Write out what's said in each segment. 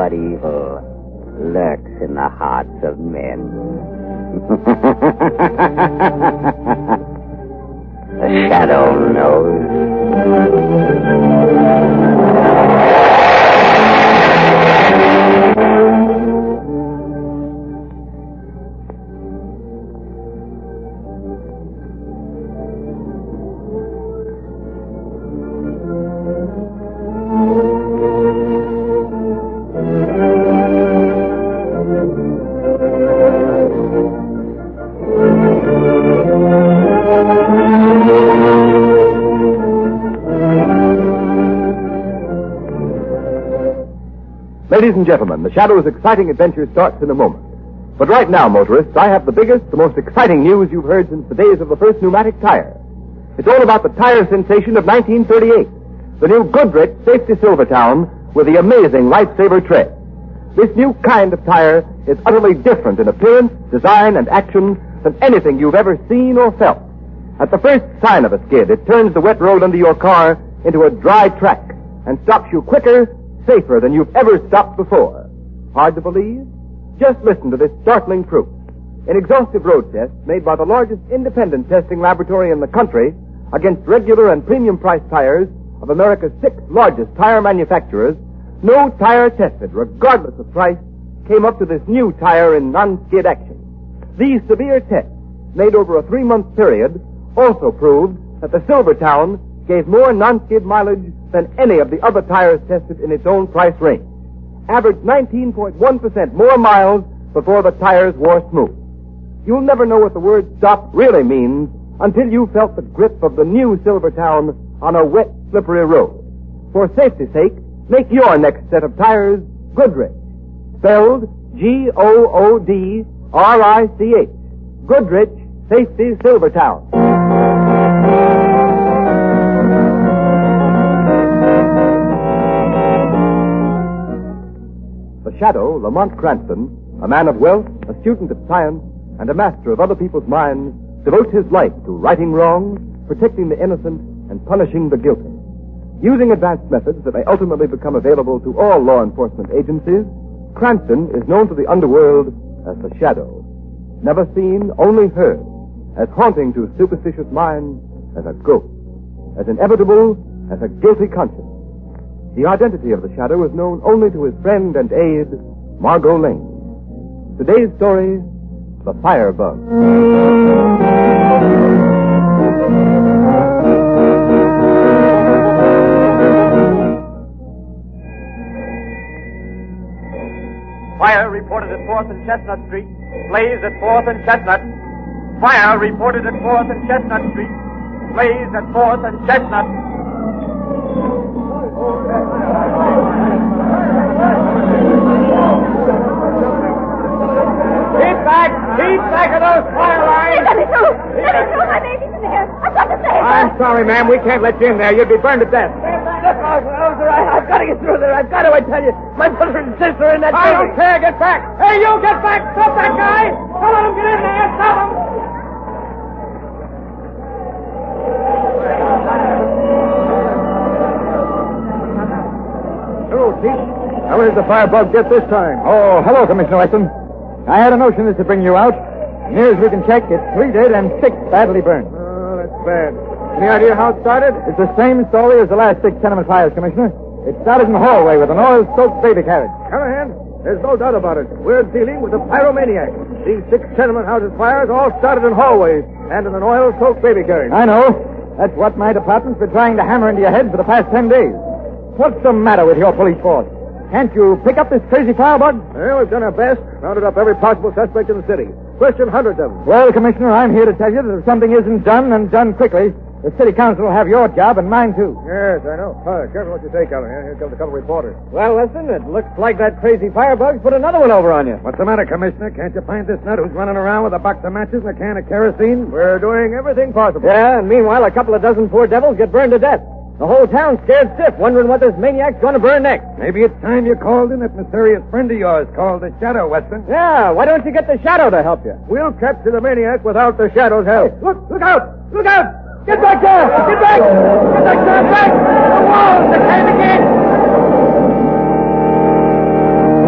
but evil lurks in the hearts of men. The shadow knows. Ladies and gentlemen, The Shadow's exciting adventure starts in a moment. But right now, motorists, I have the biggest, the most exciting news you've heard since the days of the first pneumatic tire. It's all about the tire sensation of 1938, the new Goodrich Safety Silvertown with the amazing Lifesaver tread. This new kind of tire is utterly different in appearance, design, and action than anything you've ever seen or felt. At the first sign of a skid, it turns the wet road under your car into a dry track and stops you quicker, safer than you've ever stopped before. Hard to believe? Just listen to this startling proof. An exhaustive road test made by the largest independent testing laboratory in the country against regular and premium price tires of America's 6 largest tire manufacturers, no tire tested, regardless of price, came up to this new tire in non-skid action. These severe tests, made over a 3-month period, also proved that the Silvertown gave more non-skid mileage than any of the other tires tested in its own price range. Averaged 19.1% more miles before the tires wore smooth. You'll never know what the word stop really means until you felt the grip of the new Silvertown on a wet, slippery road. For safety's sake, make your next set of tires Goodrich. Spelled Goodrich. Goodrich Safety Silvertown. The Shadow, Lamont Cranston, a man of wealth, a student of science, and a master of other people's minds, devotes his life to righting wrongs, protecting the innocent, and punishing the guilty. Using advanced methods that may ultimately become available to all law enforcement agencies, Cranston is known to the underworld as the Shadow. Never seen, only heard, as haunting to superstitious minds as a ghost, as inevitable as a guilty conscience. The identity of the Shadow is known only to his friend and aide, Margot Lane. Today's story, The Firebug. Fire reported at 4th and Chestnut Street. Blaze at 4th and Chestnut. Fire reported at 4th and Chestnut Street. Blaze at 4th and Chestnut. Keep back of those fire lines! Let me through! Let me through! My baby's in there! I've got to save her! I'm sorry, ma'am. We can't let you in there. You'd be burned to death. Look, officer, I've got to get through there. I've got to, I tell you. My brother and sister are in that I don't care. Get back. Hey, you get back. Stop that guy. Don't let him get in there. Stop him. Hello, Chief. How did the firebug get this time? Oh, hello, Commissioner Weston. I had a notion this would bring you out. Near as we can check, it's 3 dead and 6 badly burned. Oh, that's bad. Any idea how it started? It's the same story as the last 6 tenement fires, Commissioner. It started in the hallway with an oil-soaked baby carriage. Callahan, there's no doubt about it. We're dealing with a pyromaniac. These 6 tenement houses fires all started in hallways and in an oil-soaked baby carriage. I know. That's what my department's been trying to hammer into your head for the past 10 days. What's the matter with your police force? Can't you pick up this crazy firebug? Well, we've done our best. Rounded up every possible suspect in the city. Questioned hundreds of them. Well, Commissioner, I'm here to tell you that if something isn't done and done quickly, the city council will have your job and mine, too. Yes, I know. Careful what you say, Callahan. Here comes a couple of reporters. Well, listen, it looks like that crazy firebug's put another one over on you. What's the matter, Commissioner? Can't you find this nut who's running around with a box of matches and a can of kerosene? We're doing everything possible. Yeah, and meanwhile, a couple of dozen poor devils get burned to death. The whole town's scared stiff, wondering what this maniac's going to burn next. Maybe it's time you called in that mysterious friend of yours called the Shadow, Weston. Yeah, why don't you get the Shadow to help you? We'll capture the maniac without the Shadow's help. Hey, look out! Look out! Get back there! Get back! Get back there! Back! The walls! The can't again!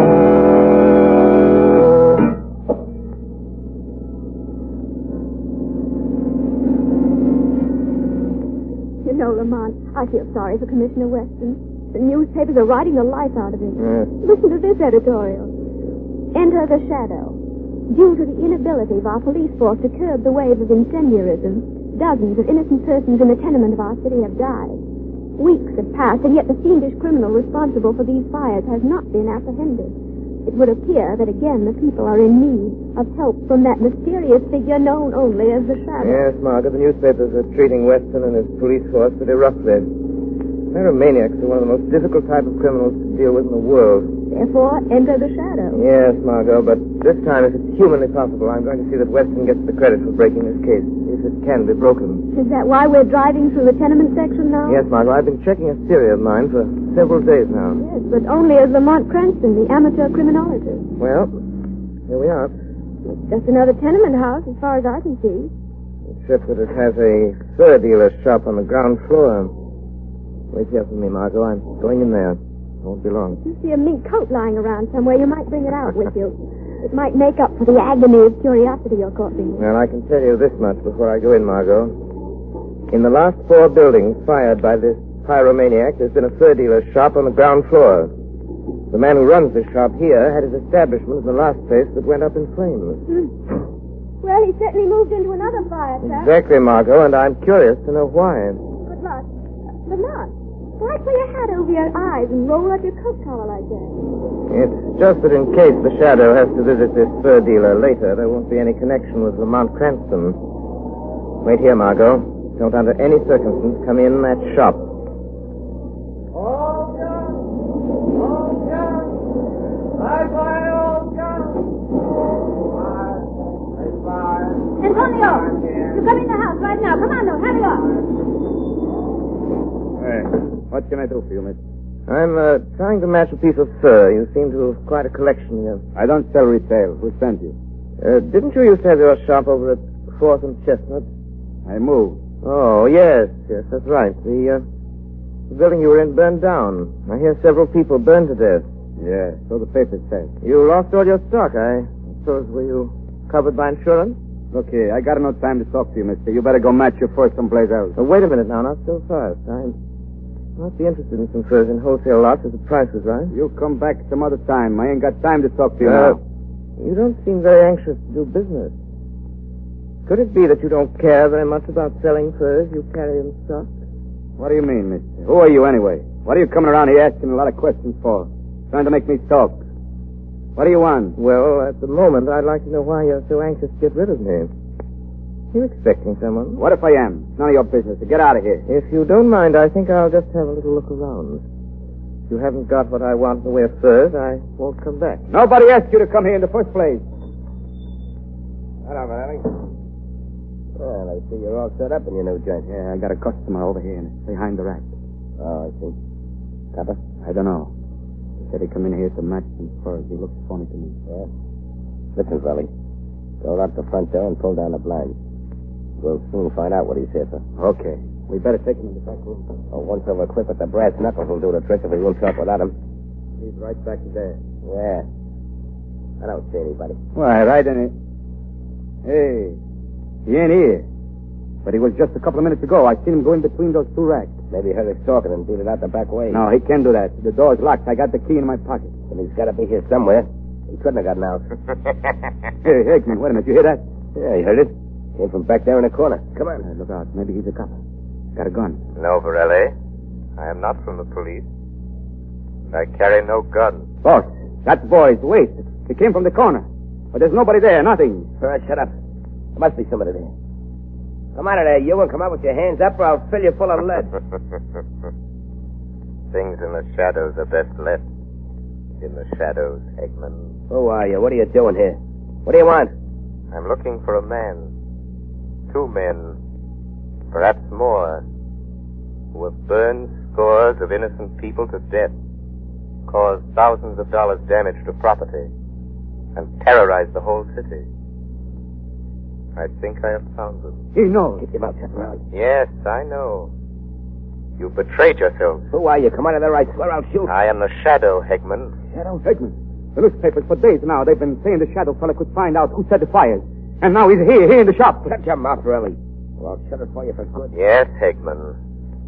know, Lamont. I feel sorry for Commissioner Weston. The newspapers are writing the life out of him. Yes. Listen to this editorial. Enter the shadow. Due to the inability of our police force to curb the wave of incendiarism, dozens of innocent persons in the tenement of our city have died. Weeks have passed, and yet the fiendish criminal responsible for these fires has not been apprehended. It would appear that again the people are in need of help from that mysterious figure known only as the Shadow. Yes, Margaret, the newspapers are treating Weston and his police force pretty roughly. Pyromaniacs are one of the most difficult type of criminals to deal with in the world. Therefore, enter the Shadow. Yes, Margot, but this time, if it's humanly possible, I'm going to see that Weston gets the credit for breaking this case, if it can be broken. Is that why we're driving through the tenement section now? Yes, Margot, I've been checking a theory of mine for several days now. Yes, but only as Lamont Cranston, the amateur criminologist. Well, here we are. It's just another tenement house, as far as I can see. Except that it has a fur dealer's shop on the ground floor. Wait here for me, Margot. I'm going in there. Won't be long. If you see a mink coat lying around somewhere, you might bring it out with you. It might make up for the agony of curiosity you're caught in. Well, I can tell you this much before I go in, Margot. In the last 4 buildings fired by this pyromaniac, there's been a fur dealer's shop on the ground floor. The man who runs the shop here had his establishment in the last place that went up in flames. Well, he certainly moved into another fire trap. Exactly, Margot, and I'm curious to know why. Good luck. Lamont, why pull your hat over your eyes and roll up your coat collar like that? It's just that in case the Shadow has to visit this fur dealer later, there won't be any connection with Lamont Cranston. Wait here, Margot. Don't under any circumstance come in that shop. All guns! All guns! High fire, all guns! Fire! Antonio, you come in the house right now. Come on, now, hurry up. Hey, what can I do for you, miss? I'm trying to match a piece of fur. You seem to have quite a collection here. I don't sell retail. Who sent you? Didn't you used to have your shop over at 4th and Chestnut? I moved. Oh, yes, that's right. The building you were in burned down. I hear several people burned to death. Yeah, so the paper says. You lost all your stock, I suppose. Were you covered by insurance? Look here, I got no time to talk to you, mister. You better go match your fur someplace else. Oh, wait a minute now, not so fast. I might be interested in some furs in wholesale lots if the price was right. You come back some other time. I ain't got time to talk to you now. You don't seem very anxious to do business. Could it be that you don't care very much about selling furs you carry in stock? What do you mean, mister? Who are you anyway? What are you coming around here asking a lot of questions for? Trying to make me talk. What do you want? Well, at the moment, I'd like to know why you're so anxious to get rid of me. You expecting someone? What if I am? It's none of your business. So get out of here. If you don't mind, I think I'll just have a little look around. If you haven't got what I want in the way of furs, I won't come back. Nobody asked you to come here in the first place. Hello, Valley. Well, I see you're all set up in your new joint. Yeah, I got a customer over here behind the rack. Oh, I see. Copper? I don't know. He said he'd come in here to match some furs. He looks funny to me. Yeah? Listen, Valley. Go out the front door and pull down the blinds. We'll soon find out what he's here for. Okay. We better take him in the back room. Oh, once over a clip at the brass knuckles will do the trick if we won't talk without him. He's right back there. Yeah. I don't see anybody. Why, right in it. Hey, he ain't here. But he was just a couple of minutes ago. I seen him go in between those 2 racks. Maybe he heard us talking and beat it out the back way. No, he can't do that. The door's locked. I got the key in my pocket. Then he's got to be here somewhere. He couldn't have gotten out. Hey, Hickman, wait a minute. You hear that? Yeah, he heard it. Came from back there in the corner. Come on. Look out. Maybe he's a cop. Got a gun. No, Varelli. I am not from the police. I carry no gun. Boss, that boy's waist. He came from the corner. But there's nobody there. Nothing. All right, shut up. There must be somebody there. Come out of there, you, and come out with your hands up or I'll fill you full of lead. Things in the shadows are best left in the shadows, Eggman. Who are you? What are you doing here? What do you want? I'm looking for a man. 2 men. Perhaps more. Who have burned scores of innocent people to death. Caused thousands of dollars damage to property. And terrorized the whole city. I think I have found them. He knows. Keep your mouth shut, Riley. Yes, I know. You betrayed yourselves. Who are you? Come out of there, I swear I'll shoot. I am the Shadow, Hegman. Shadow? Hickman. The newspapers for days now, they've been saying the Shadow fella could find out who set the fires. And now he's here in the shop. Shut your mouth, Riley. Well, I'll shut it for you for good. Yes, Hegman.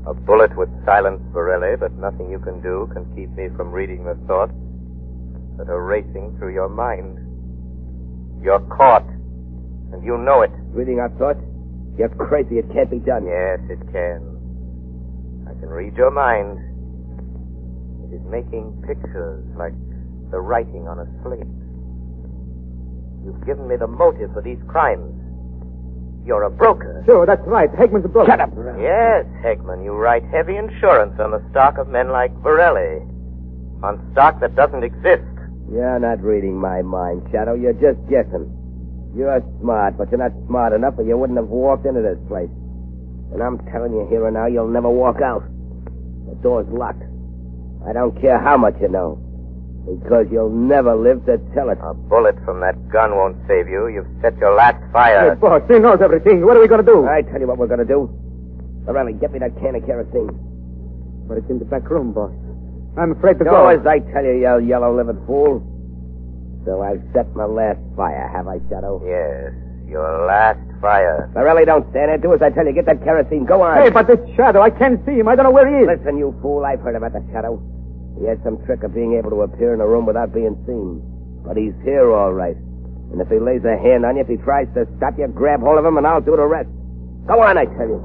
A bullet would silence Borelli, but nothing you can do can keep me from reading the thoughts that are racing through your mind. You're caught, and you know it. Reading our thoughts? You're crazy. It can't be done. Yes, it can. I can read your mind. It is making pictures like the writing on a slate. You've given me the motive for these crimes. You're a broker. Sure, that's right. Hegman's a broker. Shut up. Yes, Hegman, you write heavy insurance on the stock of men like Borelli. On stock that doesn't exist. You're not reading my mind, Shadow. You're just guessing. You're smart, but you're not smart enough or you wouldn't have walked into this place. And I'm telling you here and now, you'll never walk out. The door's locked. I don't care how much you know. Because you'll never live to tell it. A bullet from that gun won't save you. You've set your last fire. Hey, boss, he knows everything. What are we going to do? I tell you what we're going to do. Borelli, get me that can of kerosene. But it's in the back room, boss. I'm afraid to Do go. as I tell you, you yellow-livered fool. So I've set my last fire, have I, Shadow? Yes, your last fire. Borelli, don't stand there. Do as I tell you. Get that kerosene. Go on. Hey, but this Shadow, I can't see him. I don't know where he is. Listen, you fool. I've heard about the Shadow. He has some trick of being able to appear in a room without being seen. But he's here all right. And if he lays a hand on you, if he tries to stop you, grab hold of him and I'll do the rest. Go on, I tell you.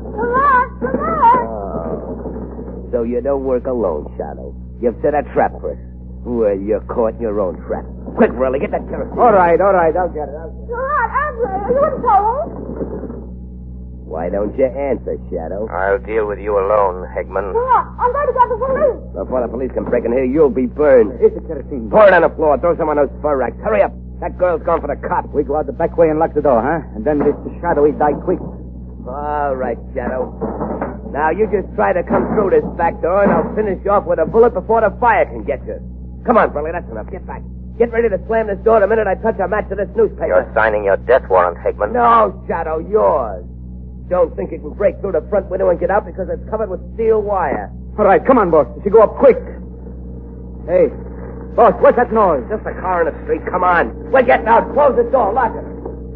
Oh. So you don't work alone, Shadow. You've set a trap for us. Well, you're caught in your own trap. Quick, Borelli, get that kerosene. All right. I'll get it. Andre, are you in trouble? Why don't you answer, Shadow? I'll deal with you alone, Hegman. I'm going to get the police. Before the police can break in here, you'll be burned. Here's the kerosene. Pour it on the floor. Throw some on those fur racks. Hurry up. That girl's gone for the cop. We go out the back way and lock the door, huh? And then this Shadow, he die quick. All right, Shadow. Now you just try to come through this back door, and I'll finish you off with a bullet before the fire can get you. Come on, Burley, that's enough. Get back. Get ready to slam this door the minute I touch a match to this newspaper. You're signing your death warrant, Hegman. No, Shadow, yours. Don't think you can break through the front window and get out because it's covered with steel wire. All right, come on, boss. You should go up quick. Hey, boss, what's that noise? Just a car in the street. Come on. We're getting out. Close the door. Lock it.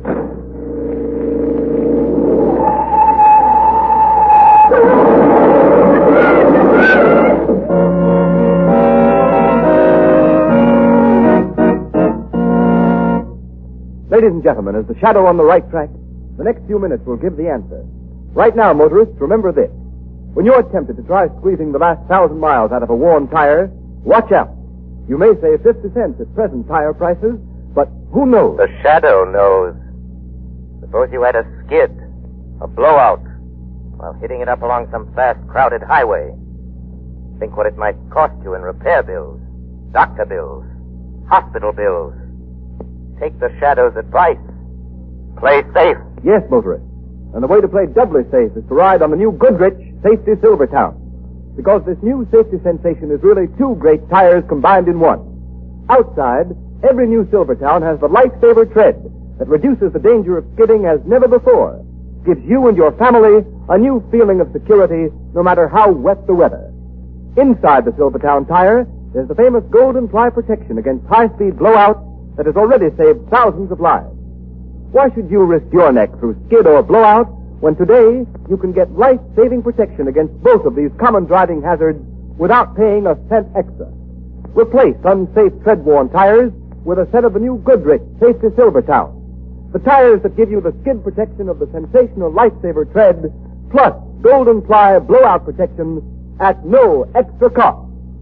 Ladies and gentlemen, is the Shadow on the right track? The next few minutes will give the answer. Right now, motorists, remember this. When you're tempted to try squeezing the last 1,000 miles out of a worn tire, watch out. You may save 50 cents at present tire prices, but who knows? The Shadow knows. Suppose you had a skid, a blowout, while hitting it up along some fast, crowded highway. Think what it might cost you in repair bills, doctor bills, hospital bills. Take the Shadow's advice. Play safe. Yes, motorists. And the way to play doubly safe is to ride on the new Goodrich Safety Silvertown. Because this new safety sensation is really two great tires combined in one. Outside, every new Silvertown has the Lifesaver tread that reduces the danger of skidding as never before. Gives you and your family a new feeling of security no matter how wet the weather. Inside the Silvertown tire, there's the famous Golden Fly protection against high-speed blowout that has already saved thousands of lives. Why should you risk your neck through skid or blowout when today you can get life-saving protection against both of these common driving hazards without paying a cent extra? Replace unsafe tread-worn tires with a set of the new Goodrich Safety Silvertown. The tires that give you the skid protection of the sensational Lifesaver tread plus Golden Fly blowout protection at no extra cost.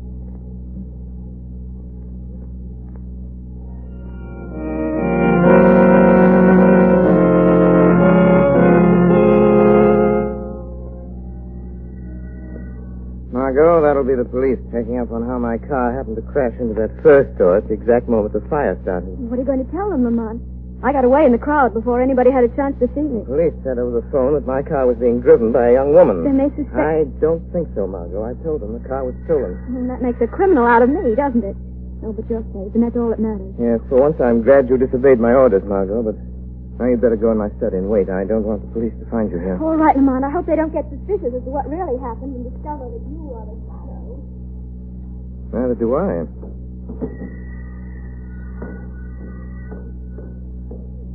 Margot, that'll be the police checking up on how my car happened to crash into that first door at the exact moment the fire started. What are you going to tell them, Lamont? I got away in the crowd before anybody had a chance to see me. Police said over the phone that my car was being driven by a young woman. Then they suspect... I don't think so, Margot. I told them the car was stolen. And that makes a criminal out of me, doesn't it? No, but you're safe, and that's all that matters. Yes, for once I'm glad you disobeyed my orders, Margot, but now you'd better go in my study and wait. I don't want the police to find you here. All right, Lamont. I hope they don't get suspicious as to what really happened and discover that you are the Shadow. Neither do I.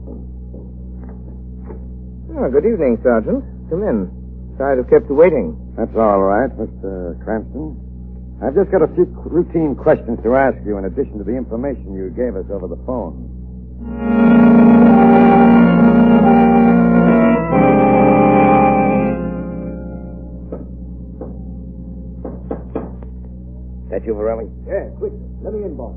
Oh, good evening, Sergeant. Come in. Sorry to have kept you waiting. That's all right, Mr. Cranston. I've just got a few routine questions to ask you in addition to the information you gave us over the phone. That you, Varelli? Yeah, quick. Let me in, boss.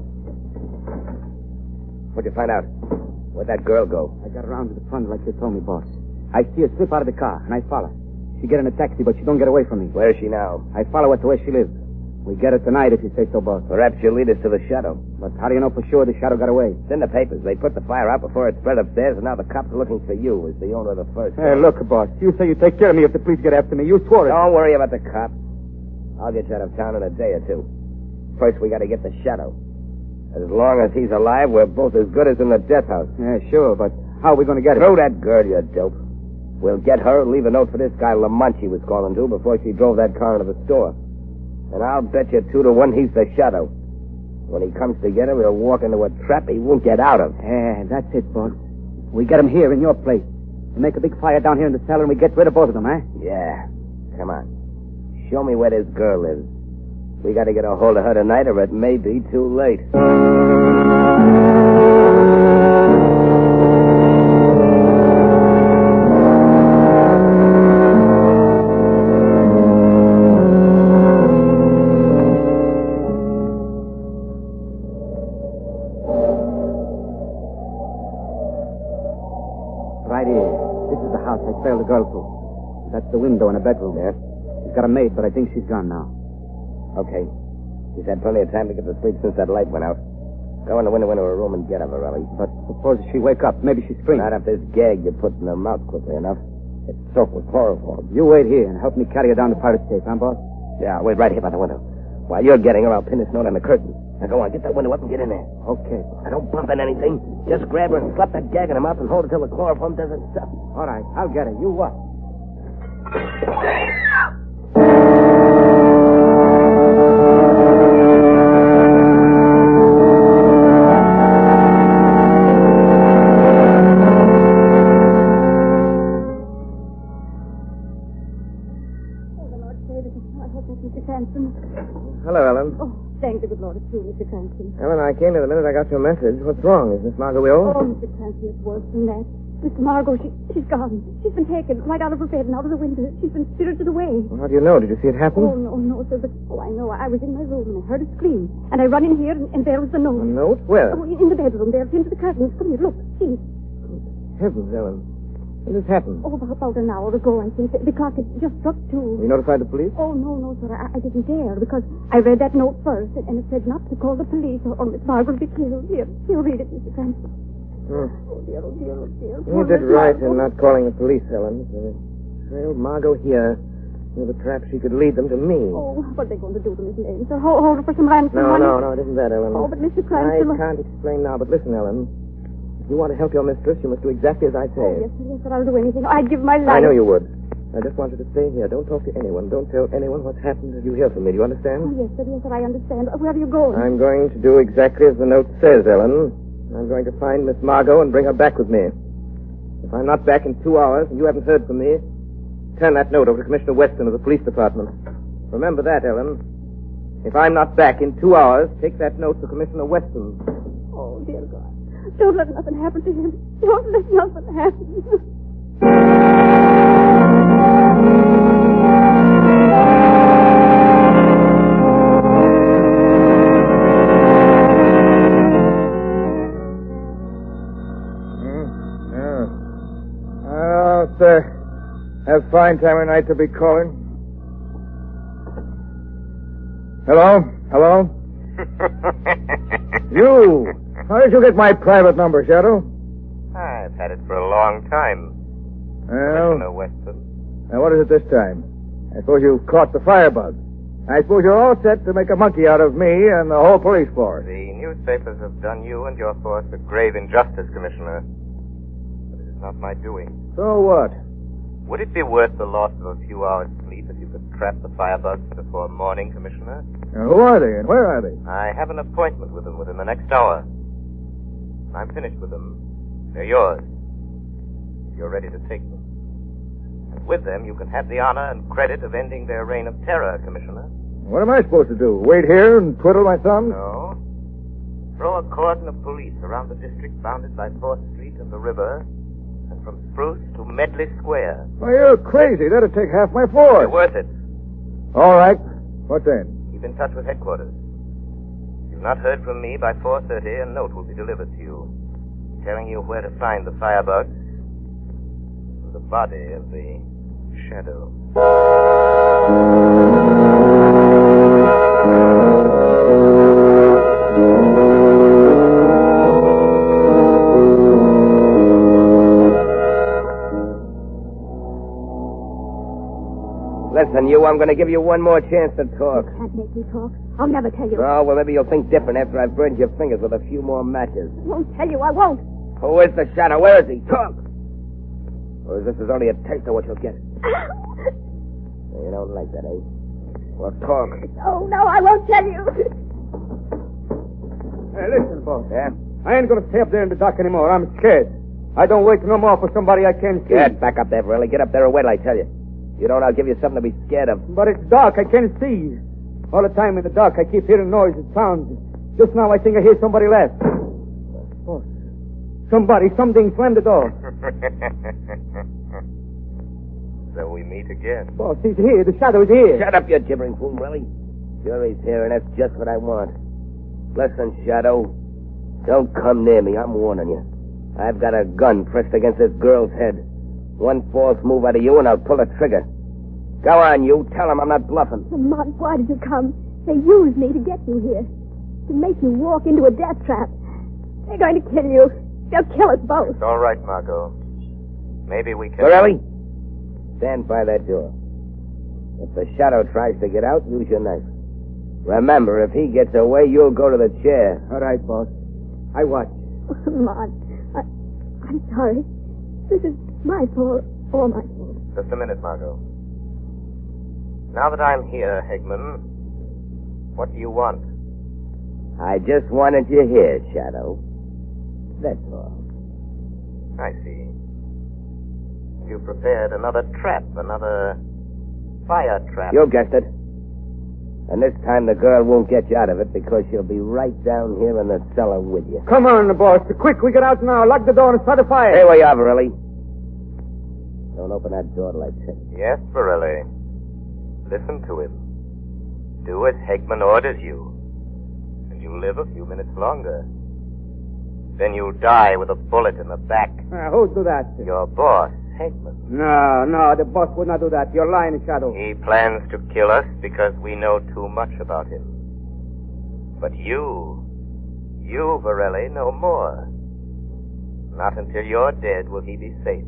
What'd you find out? Where'd that girl go? I got around to the front like you told me, boss. I see her slip out of the car, and I follow. She get in a taxi, but she don't get away from me. Where is she now? I follow her to where she lives. We get her tonight, if you say so, boss. Perhaps she'll lead us to the shadow. But how do you know for sure the shadow got away? It's in the papers. They put the fire out before it spread upstairs, and now the cops are looking for you as the owner of the first. Hey, look, boss. You say you take care of me if the police get after me. You swore it. Don't worry about the cops. I'll get you out of town in a day or two. First, we got to get the shadow. As long as he's alive, we're both as good as in the death house. Yeah, sure, but how are we going to get him? Throw that girl, you dope. We'll get her and leave a note for this guy Lamont she was calling to before she drove that car into the store. And I'll bet you 2 to 1 he's the shadow. When he comes to get her, he'll walk into a trap he won't get out of. Yeah, that's it, boss. We get him here in your place. We make a big fire down here in the cellar and we get rid of both of them, eh? Yeah. Come on. Show me where this girl lives. We got to get a hold of her tonight or it may be too late. Right here. This is the house I trailed the girl to. That's the window in a bedroom. Yeah? She's got a maid, but I think she's gone now. Okay. She's had plenty of time to get to sleep since that light went out. Go in the window into her room and get her, Varelli. But suppose she wake up. Maybe she's screaming. Not if this gag you put in her mouth quickly enough. It's soaked with chloroform. You wait here and help me carry her down to Pirate Safe, huh, boss? Yeah, I'll wait right here by the window. While you're getting her, I'll pin this note on the curtain. Now go on, get that window up and get in there. Okay. Now don't bump into anything. Just grab her and slap that gag in her mouth and hold it till the chloroform does its stuff. All right, I'll get her. You what? Hello, Ellen. Oh, thank the good Lord, it's you, Mr. Cranston. Ellen, I came here the minute I got your message. What's wrong? Is Miss Margot ill? Oh, Mr. Cranston, it's worse than that. Miss Margot, she's gone. She's been taken right out of her bed and out of the window. She's been spirited away. Well, how do you know? Did you see it happen? Oh, no, sir, but, I know. I was in my room and I heard a scream. And I run in here and there was the note. A note? Where? Oh, in the bedroom there, pinned to the curtains. Come here, look, see. Heavens, Ellen. When did this happen? Oh, about an hour ago, I think. The clock had just struck 2. You notified the police? Oh, no, sir. I didn't dare because I read that note first and it said not to call the police or Miss Margot will be killed. Here, read it, Mr. Cranston. Hmm. Oh, dear. You did right in not calling the police, Ellen. Trailed Margot here. With a trap she could lead them to me. Oh, what are they going to do to Miss Lane? Sir, hold her for some ransom money? No, it isn't that, Ellen. Oh, but Mr. Cranston... I can't explain now, but listen, Ellen. If you want to help your mistress, you must do exactly as I say. Oh, yes, sir, I'll do anything. I'd give my life. I know you would. I just want you to stay here. Don't talk to anyone. Don't tell anyone what's happened until you hear from me. Do you understand? Oh, yes, sir, I understand. Where are you going? I'm going to do exactly as the note says, Ellen. I'm going to find Miss Margot and bring her back with me. If I'm not back in 2 hours and you haven't heard from me, turn that note over to Commissioner Weston of the police department. Remember that, Ellen. If I'm not back in 2 hours, take that note to Commissioner Weston. Oh, dear God. Don't let nothing happen to him. Don't let nothing happen. Have fine time of night to be calling. Hello? You! How did you get my private number, Shadow? I've had it for a long time. Well, Commissioner Weston. Now what is it this time? I suppose you've caught the firebug. I suppose you're all set to make a monkey out of me and the whole police force. The newspapers have done you and your force a grave injustice, Commissioner. But it is not my doing. So what? Would it be worth the loss of a few hours' sleep if you could trap the firebugs before morning, Commissioner? Now, who are they and where are they? I have an appointment with them within the next hour. When I'm finished with them, they're yours. If you're ready to take them. With them, you can have the honor and credit of ending their reign of terror, Commissioner. What am I supposed to do? Wait here and twiddle my thumbs? No. Throw a cordon of police around the district bounded by 4th Street and the river, and from Spruce to Medley Square. Why, you're crazy. That'd take half my force. It's worth it. All right. What then? Keep in touch with headquarters. If you've not heard from me by 4:30, a note will be delivered to you, telling you where to find the firebugs and the body of the Shadow. Listen, you, I'm going to give you one more chance to talk. You can't make me talk. I'll never tell you. Oh, well, maybe you'll think different after I've burned your fingers with a few more matches. I won't tell you. I won't. Who is the Shadow? Where is he? Talk! Or is this only a taste of what you'll get? You don't like that, eh? Well, talk. No, I won't tell you. Hey, listen, boss. Yeah? I ain't gonna stay up there in the dark anymore. I'm scared. I don't wait no more for somebody I can't see. Get back up there, Verley. Get up there and wait, I tell you. You don't, I'll give you something to be scared of. But it's dark. I can't see. All the time in the dark, I keep hearing noises, sounds. Just now, I think I hear somebody laugh. Boss. Something slammed the door. So we meet again. Boss, he's here. The Shadow is here. Shut up, you gibbering fool, Verley. Sure he's here, and that's just what I want. Listen, Shadow. Don't come near me. I'm warning you. I've got a gun pressed against this girl's head. One false move out of you, and I'll pull the trigger. Go on, you. Tell him I'm not bluffing. Lamont, why did you come? They used me to get you here. To make you walk into a death trap. They're going to kill you. They'll kill us both. It's all right, Margot. Maybe we can... Borelli, stand by that door. If the Shadow tries to get out, use your knife. Remember, if he gets away, you'll go to the chair. All right, boss. I watch. Lamont, I'm sorry. This is my fault. All my fault. Just a minute, Margot. Now that I'm here, Hegman, what do you want? I just wanted you here, Shadow. That's all. I see. You prepared another trap, another fire trap. You guessed it. And this time the girl won't get you out of it because she'll be right down here in the cellar with you. Come on, boss. Quick, we get out now. Lock the door and start a fire. Here we are, Verley. Don't open that door till I tell you. Yes, Borelli. Listen to him. Do as Hegman orders you. And you live a few minutes longer. Then you die with a bullet in the back. Who'd do that? Your boss, Hegman. No, the boss would not do that. You're lying, Shadow. He plans to kill us because we know too much about him. But you, Borelli, know more. Not until you're dead will he be safe.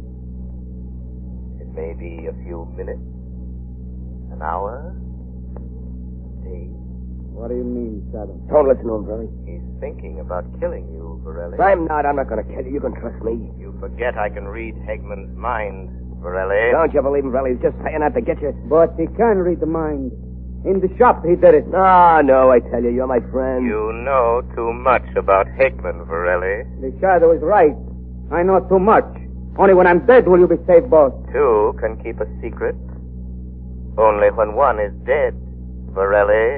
It may be a few minutes, an hour, a day. What do you mean, Shadow? Don't listen to him, Verley. He's thinking about killing you, Borelli. I'm not going to kill you. You can trust me. You forget I can read Hegman's mind, Borelli. Don't you believe him, Verley? He's just saying that to get you. But he can read the mind. In the shop, he did it. No, I tell you, you're my friend. You know too much about Hegman, Borelli. The Shadow is right. I know too much. Only when I'm dead will you be safe, boss. Two can keep a secret. Only when one is dead, Borelli.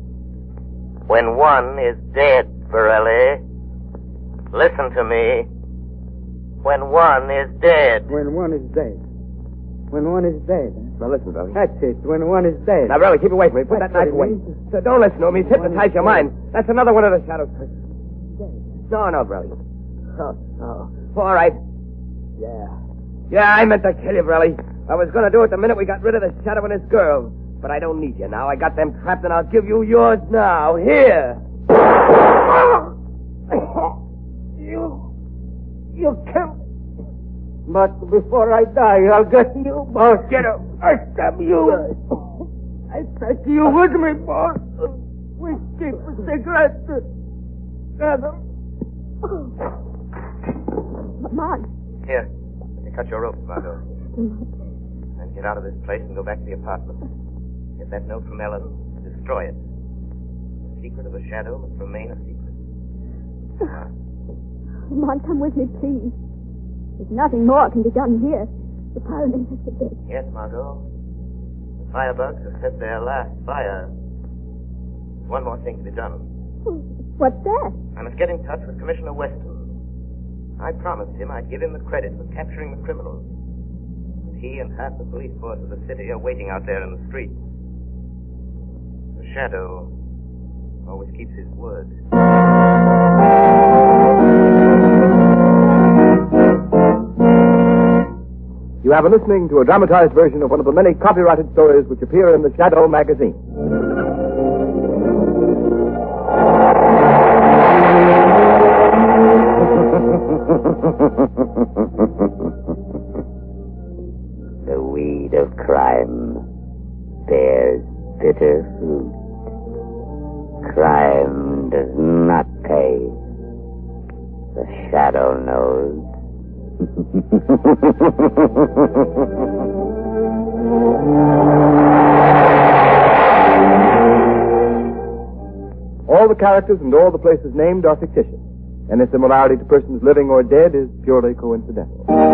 When one is dead, Borelli. Listen to me. When one is dead. When one is dead. When one is dead. Now listen, Verley. That's it. When one is dead. Now, Verley, keep away from me. Put that knife away. So don't listen to him. He's hypnotized your mind. That's another one of the Shadow's tricks. No, Verley. Oh. All right. Yeah, I meant to kill you, Verley. I was going to do it the minute we got rid of the Shadow and his girl. But I don't need you now. I got them trapped, and I'll give you yours now. Here. You killed me. But before I die, I'll get you, boss. Get up. I stab you. I take you with me, boss. We keep a cigarette together. Lamont. Here. Let me cut your rope, Margot. And get out of this place and go back to the apartment. Get that note from Ellen. Destroy it. The secret of the Shadow must remain a secret. Lamont, come with me, please. There's nothing more can be done here. The pyromanes are dead. Yes, Margot. The firebugs have set their last fire. One more thing to be done. What's that? I must get in touch with Commissioner Weston. I promised him I'd give him the credit for capturing the criminals. He and half the police force of the city are waiting out there in the streets. The Shadow always keeps his word. You have been listening to a dramatized version of one of the many copyrighted stories which appear in the Shadow magazine. The weed of crime bears bitter fruit. Crime does not pay. The Shadow knows. All the characters and all the places named are fictitious. Any similarity to persons living or dead is purely coincidental.